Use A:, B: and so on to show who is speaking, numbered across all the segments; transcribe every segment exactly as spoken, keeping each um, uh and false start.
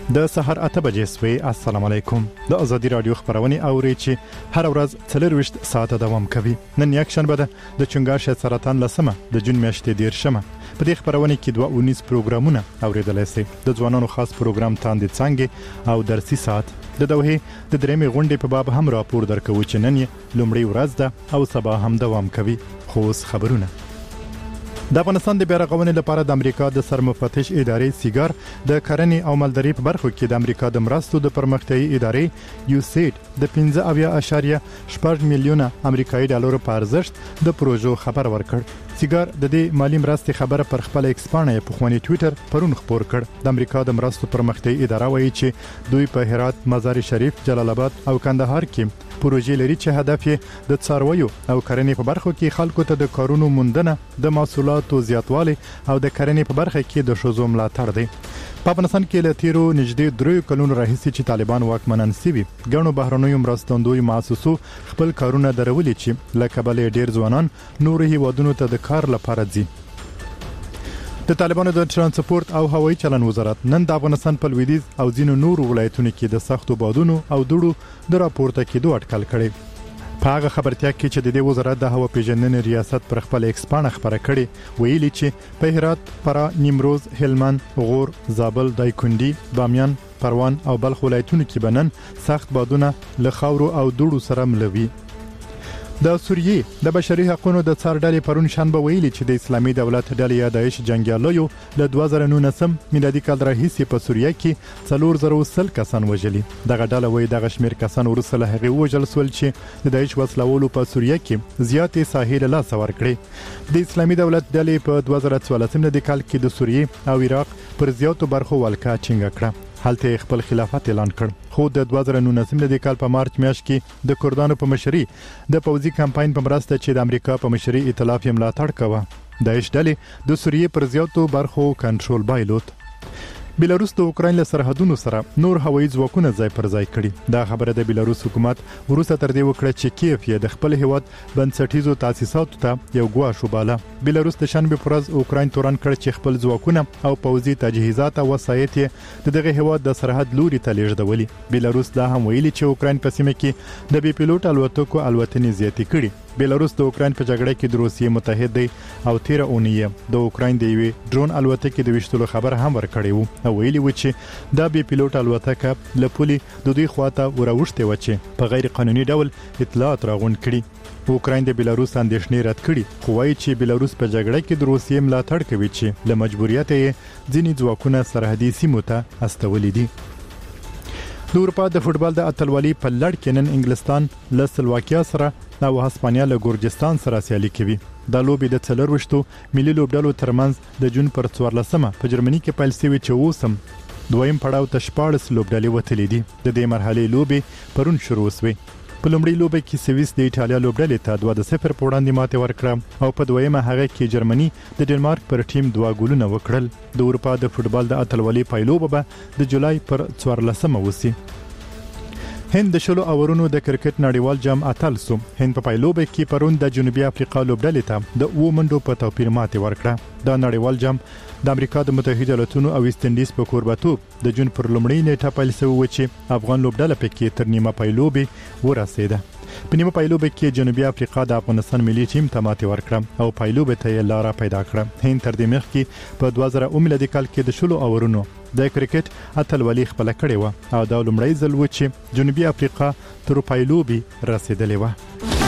A: د سحر اته بجې سوي. السلام علیکم. د ازادي رادیو خبرونه اوري چې هر ورځ څلور وشت ساعت دوام کوي. نن یک شنبه ده د چنګاښ سرطان لسمه د جون میاشتې دیرشمه. په دې خبرونه کې دوه اونیز پروګرامونه اوریدلای شئ. د ځوانانو خاص پروګرام تاندې څنګه او درسي ساعت د دوه د درېمې غونډې په باب هم راپور درکو چې نن لومړی ورځ ده او سبا هم دوام کوي. خو خبرونه د افغانستان د بیارغونې لپاره د امریکا د سرمفتش ادارې سیګار د کرنې او مالدارۍ په برخو کې د امریکا د مرستو د پرمختیايي ادارې یو سیډ د پنځه اویا اعشاریه شپږ میلیونه امریکایي ډالر په ارزښت د پروژو خبر ورکړ. سیګار د دې مالی مرستې خبره پر خپل ایکس پاڼه په خواني ټوئیټر پرون خبر کړ. د امریکا د مرستو پرمختیايي اداره وایي چې دوی په هرات، مزار شریف، جلال آباد او کندهار کې پروژې لري چې هدف یې د څارویو او کرنې په برخو کې خلکو ته د کارونو موندنه، د محصولاتو زیاتوالی او د کرنې په برخه کې د ښځو ملاتړ دی. په افغانستان کې له تیرو نږدې درې کلونو راهیسې چې طالبان واکمنان سوي، ګڼو بهرنیو مرستندوی مؤسسو خپل کارونه درولي چې له کبله ډیر ځوانان نور هیوادونو ته د کار لپاره ځي. د طالبانو د ترانسپورت او هوایي چلن وزارت نن د افغانستان په لویدیځ او ځینو نورو ولایتونو کې د سختو بادونو او دوړو د راپورته کېدو اټکل کړي. په هغه خبرتیا کې چې د دې وزارت د هوا پیژندنې ریاست پر خپل ایکس پاڼه خبره کړې، ویلي چې په هرات، فرا، نیمروز، هلمند، غور، زابل، دایکنډي، بامیان، پروان او بلخ ولایتونو کې بنن سخت بادونه له خاورو او دوړو سره ملوي. د سوریې د بشري حقوقو د څار ډلې پرون شنبه ویلي چې د اسلامي دولت ډلې یا داعش جنگیالیو له دوه زره نولسم میلادي کال راهیسې په سوریه کې څلور زره وسل کسان وژلي. دغه ډله وایي دغه شمیر کسان وروسته له هغې وژل سول چې د داعش وسلوالو په سوریه کې زیاتې ساحې له لاسه ورکړې. د اسلامي دولت ډلې په دوه زره څوارلسم میلادي کال کې د سوریې او عراق پر زیاتو برخو ولکه ټینګه کړه. حالته خپل خلافت اعلان کړ. خو د دوه زره نولسم میلادي کال په مارچ میاشت کې د کردانو په مشرۍ د پوځي کمپاین په مرسته چې د امریکا په مشرۍ ائتلاف یې ملاتړ کوه، داعش ډلې د سوریې پر زیاتو برخو کنټرول بایلود. بیلاروس د اوکراین له سرحدونو سره نور هوایي ځواکونه ځای پر ځای کړي. دا خبره د بیلاروس حکومت وروسته تر دې وکړه چې کیف یې د خپل هیواد بنسټیزو تاسیساتو ته یو ګواښ وباله. بیلاروس د شنبه پر ورځ اوکراین تورن کړ چې خپل ځواکونه او پوځي تجهیزات او وسایط یې دغه هیواد د سرحد لوري ته لیږدولي. بیلاروس دا هم ویلي چې اوکراین په سیمه کې د بي پیلوټ الوتکو الوتنې زیاتې کړي. بیلاروس د اوکراین په جګړه کې د روسیې متحد دی او تیر اونۍ د اوکراین د یوې ډرون الوتکې د وشتلو خبر هم ورکړی وو او ویلي و چې دا بي پیلوټ الوتکه له پولي د دوی خواته وروشته و چې په غیر قانوني ډول اطلاعات راغونډ کړي. اوکراین د بیلاروس اندېښنې رد کړي، خو وايي چې بیلاروس په جګړه کې د روسیې ملاتړ کوي چې له مجبوریت یې ځینې ځواکونه سرحدي سیمو ته استولي دي. د اروپا د فوتبال د اتلولي په لړ کې نن انګلستان له سلواکیا سره او هسپانیا له ګورجستان سره سیالي کوي. دا لوبي د څلور وشتو ملي لوبډلو ترمنځ د جون پر څوارلسمه په جرمني کې پیل شوی چې اوسم دویم پړاو ته شپاړس لوبډلې وتلې دي. د دې مرحلې لوبي پرون شروع شوه. په لومړي لوبه کې سویس د ایټالیا لوبډلې ته دوه صفر په وړاندې ماته ورکړه او په دویمه هغه کې جرمني د ډنمارک پر ټیم دوه ګولونه وکړل. د اروپا د فوتبال د اتلولي پایلوبه به د جولای پر څوارلسمه وسی. هند د شلو اورونو د کرکټ نړیوال جام اتل سو. هند په پایلوبه کې پرون د جنوبي افریقا لوبډلې ته د اوو منډو په توپیر ماته ورکړه. دا نړیوال جام د امریکا د متحده ایالاتونو او ویسټ انډیز په کوربتوب د جون پر لومړۍ نیټه پیل شوی و چې افغان لوبډله پکې تر نیمه پایلوبه ورسېده. په نیمه پایلوبه کې جنوبي افریقا د افغانستان ملي ټیم ته ماته ورکړه او پایلوبه ته لار پیدا کړه. هند تر دې مخکې په دوه زره اووه میلادي کال کې د شلو اورونو د کرکټ اتلولي خپل کړې و او دا لومړی ځل و چې جنوبي افریقا تر پایلوبي رسیدلې و.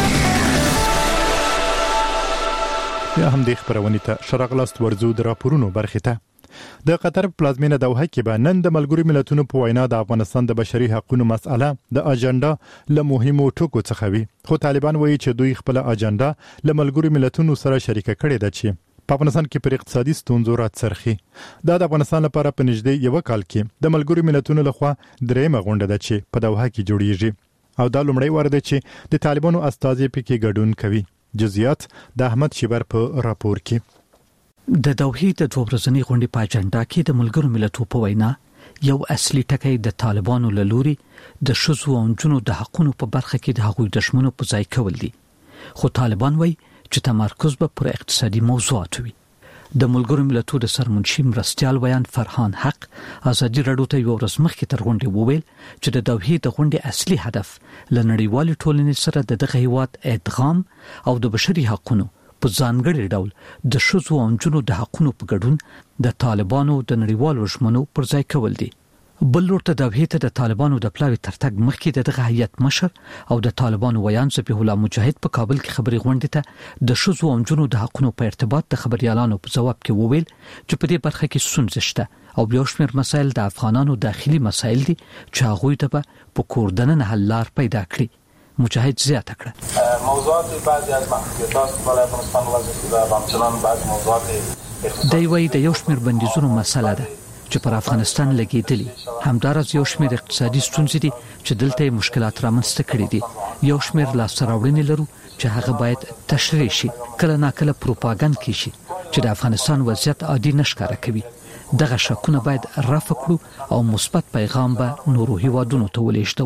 A: یا هم د خبرونه ته شرغلاست ورزو د راپورونو برخه ته. د قطر پلازمینه دوحه کې به نن د ملګرو ملتونو په وینا د افغانستان د بشري حقوقو مسأله د اجنډا له مهمو ټکو څخه وي. خو طالبان وایي چې دوی خپل اجنډا له ملګرو ملتونو سره شریکه کړې ده چې په افغانستان کې پر اقتصادي ستونزو راڅرخي. دا د افغانستان لپاره په نږدې یو کال کې د ملګرو ملتونو لخوا درېمه غونډه ده چې په دوحه کې جوړیږي او دا لومړی وار ده چې د طالبانو استازي پکې ګډون کوي. جزئیات د احمد شیبر په راپور کې.
B: د دوحې د دوه ورځنۍ غونډې په اجنډا کې د ملګرو ملتونو په وینا یو اصلي ټکی د طالبانو له لوري د ښځو او نجونو د حقوقو په برخه کې د هغوی د شمنو په ځای کول دي. خو طالبان وایي چې تمرکز به پر اقتصادي موضوعات وي. د ملګرو ملتونو د سرمنشي مرستيال ویان فرحان حق ازادي راډیو ته یو ورځ مخکې تر غونډې وویل چې د دوحې د غونډې اصلي هدف لنړیوال ټولنې سره د دغه هیواد ادغام او د بشري حقوقو په ځانګړي ډول د شذو او نجونو د حقوقو په ګډون د طالبانو د نړیوالو ژمنو پر ځای کول دي. بل ورته د دوحې ته د طالبانو د پلاوي ترتګ مخکې دغه هیئت مشر او د طالبانو ویان ذبیح الله مجاهد په کابل کې خبري غونډې ته د شذو او نجونو د حقوقو په ارتباط د خبريالانو په جواب کې وویل چې په دې برخه کې ستونزې شته او بیا شمېر مسایل د افغانانو داخلي مسایل دي چې هغوی ته په کوردنن حل لار پیدا کړي. مجاهد زیاته کړه
C: موضوعات بعضی از محدودیت‌ها برای افغانستان وضع شده و همچنان بعض موضوعات
B: دی وایي د یو شمېر بندیزونو مسله ده چې پر افغانستان لګیدلی، همدارس یو شمېر اقتصادي ستونزې دي چې دلته مشکلات رامنځته کړي دي. یو شمېر لاسته راوړنې لرو چې هغه باید تشریح شي، کله ناکله پروپاګاندا کیشي چې د افغانستان وضعیت عادي نشکاره کوي. دغه شکونه باید رفع کړو او مثبت پیغام به نورو هیوادونو ته ولېږدو.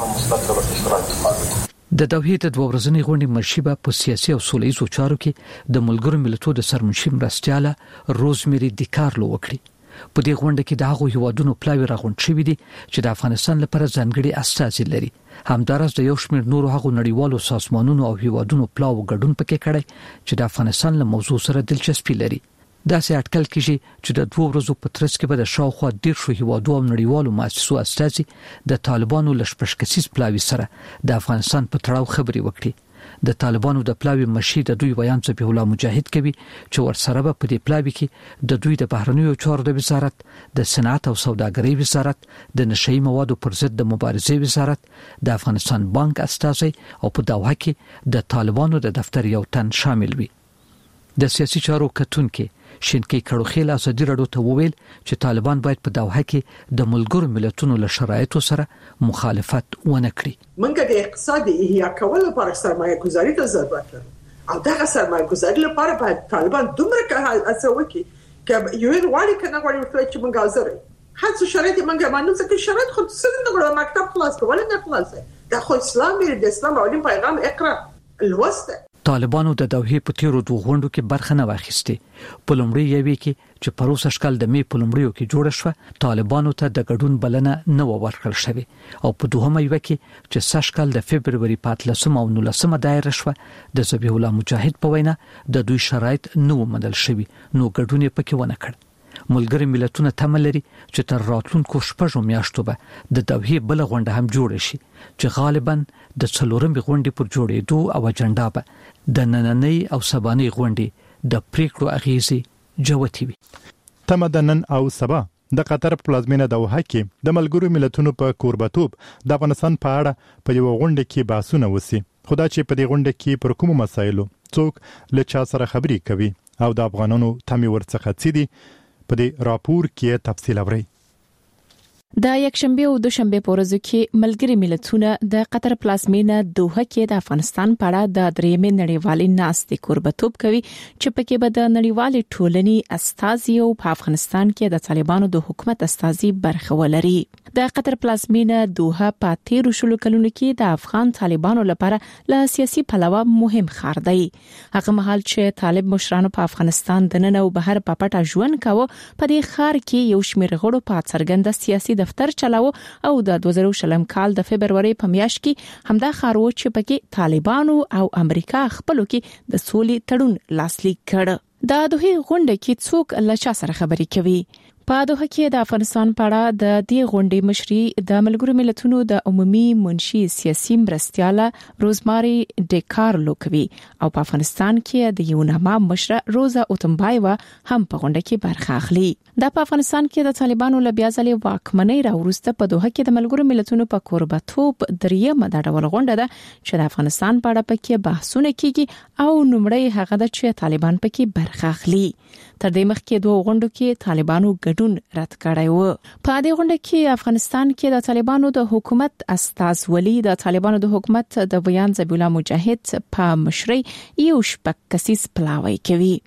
B: د دوحې د دوه ورځنۍ غونډې مرشبه په سیاسي او سولهییزو چارو کې د ملګرو ملتونو د سرمنشي مرستياله روزمیری دیکارلو وکړي. په دې غونډه کې د هغو هیوادونو پلاوی راغونډ شوي دي چې د افغانستان لپاره ځانګړي استازي لري. همدارس د یو شمېر نورو هغو نړیوالو سازمانونو او هیوادونو پلاو ګډون پکې کړی چې د افغانستان له موضوع سره دلچسپي لري. داسې اټکل کیږي چې د دوه ورځو په ترڅ کې به د شاوخوا ډیر شو هیوادو او نړیوالو مؤسسو استازي د طالبانو لشپشکسیز پلاوی سره د افغانستان په تړاو خبري وکړي. د طالبانو د پلاوی مشي د دوی ویان ذبیح الله مجاهد کوي چې ورسره به په دې پلاوی کې د دوی د بهرنیو چارو د وزارت، د صنعت او سوداګرۍ وزارت، د نشئی موادو پر ضد د مبارزې وزارت، د افغانستان بانک استازي او په دوحه کې د طالبانو د دفتر یو تن شامل وي. د سیاسي چارو کتونکو شینکی کړوخیل ازادي راډیو ته وویل چې طالبان باید په دوحه کې د ملګرو ملتونو له شرایطو سره مخالفت ونه کړي.
D: منګه د اقتصادي احیا کولو لپاره سرمایه گذاري ته ضرورت لري او دغه سرمایه گذاري لپاره باید طالبان دومره هڅه وکړي چې یو غواړي کنه غواړي چې موږ حاضر هڅه شرایط موږ باندې څه شرایط خو څه نه غواړي مکتب خلاص کول نه خلاص دا خو اسلام دی، د اسلام او پیغام اقرا الوسط.
B: طالبانو د دوحې په تیرو دوه غونډو کې برخه نه واخیسته. په لومړی یوې کې چې پروسه شکل د می په لومړیو کې جوړه شوه، طالبانو ته د ګډون بلنه نه ورکړل شوه او په دوهمه یوه کې چې سشکل د فبرवरी پاتلسم او نولسمه دایره شوه، د ذبیح الله مجاهد په وینا د دوی شرایط نه ومنل شوي، نو ګډون یې پکې ونه کړ. ملګری ملتونه تمه لري چې تر راتلونکو شپږو میاشتو به د دوحې بل غونډه هم جوړه شي چې غالبا د څلورمې غونډې پر جوړېدو او اجنډا به د نننۍ او سبانۍ غونډې د پریکړو اغیزې جوتي وي.
A: تمه د نن او سبا د قطر پلازمینه دوحه کې د ملګرو ملتونو په کوربتوب د افغانستان په اړه په یو غونډه کې بحثونه وسی. خدا چې په دې غونډه کې پر کوم مسایلو څوک له چا سره خبري کوي او د افغانانو تمي ورڅخه څه دي، په دې راپور کې تفصیل اورئ.
E: د یکشنبه او دوشنبه په ورځو کې ملګری ملتونه د قطر پلازمینه دوحه کې د افغانستان په اړه د درېمې نړیوالې ناستې کوربتوب کوي چې پکې به د نړیوالې ټولنې استازي او په افغانستان کې د طالبانو د حکومت استازي برخه ولري. د قطر پلازمینه دوحه په تیرو شلو کلونو کې د افغان طالبانو لپاره له سیاسي پلوه مهم ښار دی. هغه مهال چې طالب مشرانو په افغانستان د نن او بهر په پټه ژوند کاوه، په دې ښار کې یو شمېر غړو په څرګنده سیاسي دفتر چلاو او د دوه زره شلم کال د فبرवरी په میاشت کې همدا ښار و چې پکې طالبانو او امریکا خپلو کې د سولې تړون لاسلیک کړ. د دوه غونډه کې څوک له چا سره خبري کوي؟ په دوحه کې د افغانستان په اړه د دې غونډې مشري د ملګرو ملتونو د عمومي منشي سیاسي مرستياله روزماري ډیکارلو کوي او په افغانستان کې د یوناما مشره روزا اوتمبایوا هم په غونډه کې برخه اخلي. دا په افغانستان کې د طالبانو له بیا ځلې واکمنۍ راوروسته په دوحه کې د ملګرو ملتونو په کوربتوب دریمه د ډول غونډه ده چې د افغانستان په اړه پکې بحثونه کیږي او نومړی هغه د چې طالبان پکې برخه اخلي. تر دې مخکې دوه غونډو کې طالبانو ګډون رد کړی و. په دې غونډه کې افغانستان کې د طالبانو د حکومت استازولي د طالبانو د حکومت د بیان ذبیح الله مجاهد په مشرۍ یو شپږ کسیز پلاوی کوي.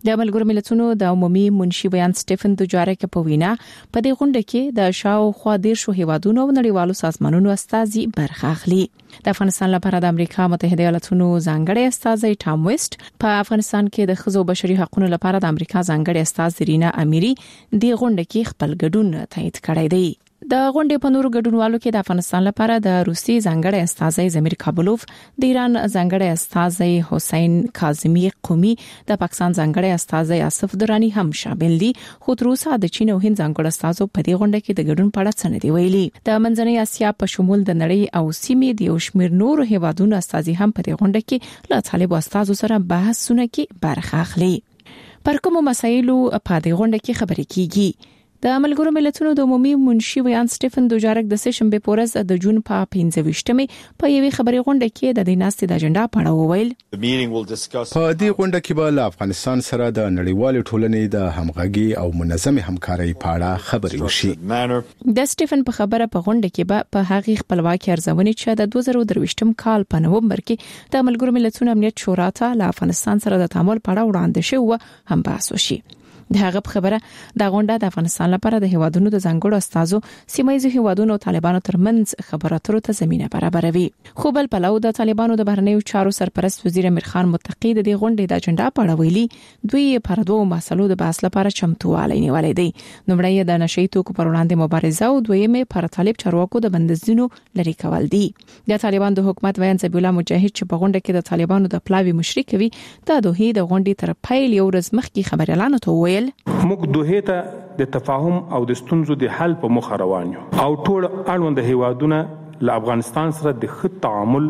E: د ملګرو ملتونو د عمومي منشي بیان سټيفن دوجارک په وینا په دې غونډه کې د شاو خوا دیر شو هیوادونو او نړیوالو سازمانونو استازي برخه اخلي. د افغانستان لپاره د امریکا متحده ایالاتونو ځانګړي استازي ټام ویسټ په افغانستان کې د خزو بشري حقوقو لپاره د امریکا ځانګړي استاذ رینا اميري د غونډه کې خپل ګډون تایید کړی دی. د غونډې په نورو ګډونوالو کې د افغانستان لپاره د روسي ځانګړي استازي زمیر کابلوف، د ایران ځانګړي استازي حسین کاظمی قومي، د پاکستان ځانګړي استازي آصف درانی هم شامل دي. خو تر اوسه د چین او هند ځانګړي استازو په دې غونډه کې د ګډون په اړه څه نه دی ویلي. د منځنۍ اسیا په شمول د نړۍ او سیمې د یو شمېر نورو هیوادونو استازي هم په دې غونډه کې له طالب استازو سره بحثونه کې برخه اخلي. پر کومو مسایلو په دې غونډه کې خبرې کیږي؟ د ملګرو ملتونو د عمومي منشي بیان سټيفن دوجارک د سشنبه پورز د جون په پنځه ویشتمې په یوې خبري غونډه کې د دیناستي د اجنډا په اړه وویل.
F: په دې غونډه کې به له افغانستان سره د نړیوال ټولنې د همغږي او منظمه همکارۍ په اړه خبرې وشي.
E: د سټيفن په خبره په غونډه کې به په هغه خپلواکي ارزونې چې د دوه زره درویشتم کال په نومبر کې د ملګرو ملتونو امنیت شورا ته له افغانستان سره د تعامل په اړه وړاندې شوی هم بحث وشي. د هغه په خبره د غونډه د افغانستان لپاره د هیوادونو د ځانګړو استازو سیمایي هیوادونو او طالبانو ترمنځ خبرو اترو ته زمينه برابروي. خو بل پلو د طالبانو د بهرنیو چارو سرپرست وزیر امیر خان متقی د غونډې د اجنډا په اړه ویلي دوی پر دوه مسلو د بحث لپاره چمتووالی نیولې دي. نومړی د نشئی توکو پر وړاندې مبارزه او دویمه پر طالب چارواکو د بندیزونو لري کول دي. د طالبان د حکومت ویان زبی الله مجاهد چې په غونډه کې د طالبانو د پلاوی مشرک وي د دوه د غونډې تر پیل یو ورځ مخکې خبر اعلان وکړ.
G: موږ دوه ته د تفاهم او د ستونزو د حل په مخ روان یو او ټول اړوند هیوادونه له افغانستان سره د ښه تعامل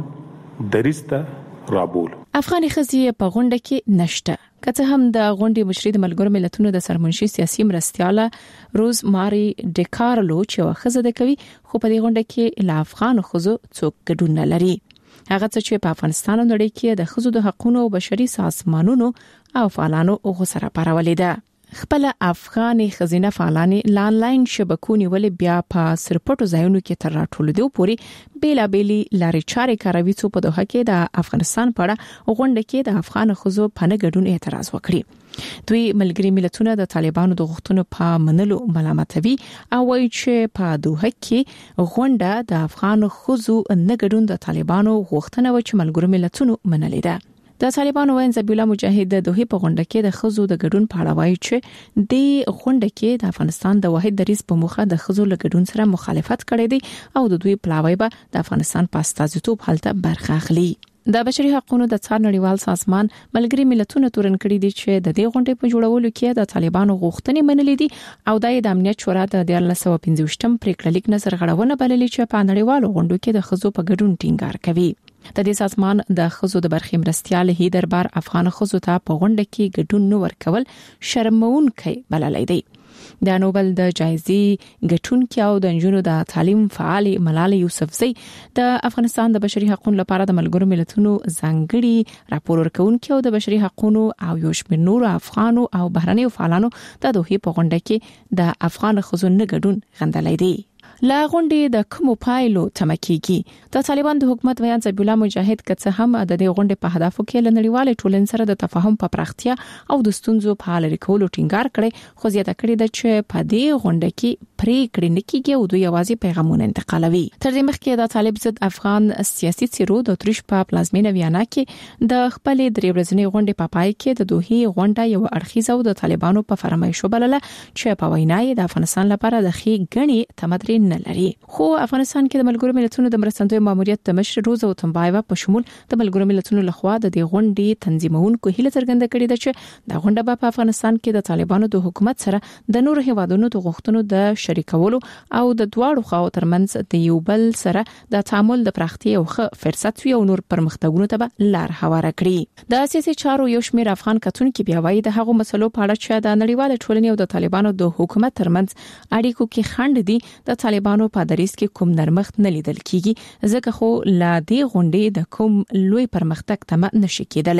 G: دریسته رابول.
E: افغاني خزي په غونډه کې نشته. کته هم د غونډې مشري د ملګرو ملتونو د سرمنشي سیاسي مرستياله روز ماري ډیکارلو چې وخزه د کوي خو په دې غونډه کې له افغان خزو څوک ګډون نه لري. هغه چې په افغانستان او نړۍ کې د خزو د حقوقو او بشري سازمانونو او فعالانو غوسره پارولې ده. خپل افغاني خزینه فعالانی لانلاین شبکو نیولې بیا په سرپټو ځایونو کې تر راټولېدو پوري بیلا بیلی لارې چارې کاروي څو په دوه کې د افغانستان په اړه غونډه کې د افغان خزو په نه ګډون اعتراض وکړي. دوی ملګری ملتونه د طالبانو د غوښتنو په منلو ملامتوي او وایي چې په دوه کې غونډه د افغان خزو نه ګډون د طالبانو غوښتنه و چې ملګری ملتونو منلې ده. د طالبانو وین زبی الله مجاهد د دوه په غونډه کې د خزو د ګډون په اړه وایي چې د غونډه کې د افغانستان د واحد دریس په مخه د خزو له ګډون سره مخالفت کړی دی او د دوی پلاوی به د افغانستان په استازیتوب حالت برخه اخلي. د بشري حقوقو د څار نړیوال سازمان ملګری ملتونو تورن کړی دي چې د دې غونډې په جوړولو کې د طالبانو غوښتنې منلې دي او د امنیت شورا د دیار لسو پنځوستم پریکړه لیک نظر غړونه بللې چې په نړیوالو غونډو کې د خزو په ګډون ټینګار کوي. د دې سازمان د خزو د برخې مرستيال هی دربار افغان خزو ته په غونډه کې ګډون نو ورکول شرمونکي بللای دی. د نوبل د جایزې ګټونکو او د انجونو د تعلیم فعال ملال یوسفزئی د افغانستان د بشري حقوقو لپاره د ملګرو ملتونو ځانګړي راپور ورکونکو او د بشري حقوقو او یو شمېر نور افغانو او بهرنیو فعالانو د دوه په غونډه کې د افغان خزو نه ګډون غندلای دی. لا غونډې د کومو پایلو تمکیږي؟ د طالبان د حکومت ویان زبی الله مجاهد کڅ هم د دې غونډې په هدفو کې لنړیواله ټولنې سره د تفاهم په پراختیا او د ستونزو په حل کولو ټینګار کړي خو زیاته کړي د چې په دې غونډه کې پریکړې نه کیږي او دوی یوازې پیغامونه انتقالوي. تر دې مخکې د طالب ضد افغان سیاسي څیرو د اتریش په پلازمینه ویانا کې د خپل درې ورځنی غونډې په پای کې د دوه غونډه یو اړخیزه او د طالبانو په فرمایشو بلله چې په وینای د افغانستان لپاره د خې غني تمدرین نه لري. خو افغانستان کې د ملګرو ملتونو د مرستندوی ماموریت د مشر روز او تنبایوا په شمول د ملګرو ملتونو لخوا د دې غونډې تنظیمونکو هیله څرګنده کړې ده چې د غونډه په افغانستان کې د طالبانو د حکومت سره د نور هیوادونو د غوښتنو د شریکولو او د دواړو خواو ترمنځ د یو بل سره د تعامل د پراختیا او ښه فرصت وي او نور پرمختګونو ته لار هواره کړي. د سیاسي چارو یو شمېر افغان کتونکو بیا وایي د هغو مسلو په اړه چې د نړیوال ټولنې او د طالبانو د حکومت ترمنځ اړیکو کې خنډ دي د طالبانو په دریس کې کوم نرمښت نه لیدل کیږي ځکه خو لا دې غونډې د کوم لوی پرمختګ تمه نشي کېدلی.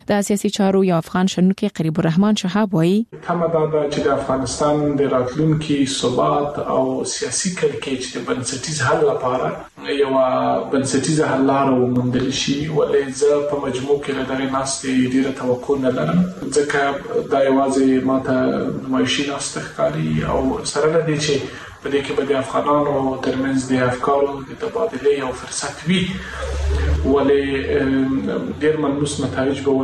E: د سیاسي چارو یو افغان شنونکو قریب الرحمن شهاب وایي
H: تمه دا ده چې د افغانستان د راتلونکي ثبات او سیاسي کړکېچ د بنسټیز حل لپاره یو بنسټیز حل لار وموندل شي، ولې زه په مجموع کې له دغه ناستې ډیره توقع نه لرم، ځکه دا یوازې ماته نمایشي ناسته ښکاري او سره له دې چې په دې کې به د افغانانو ترمنځ د افکارو د تبادلې یو فرصت وي، ولې ډېر ملموس نتایج به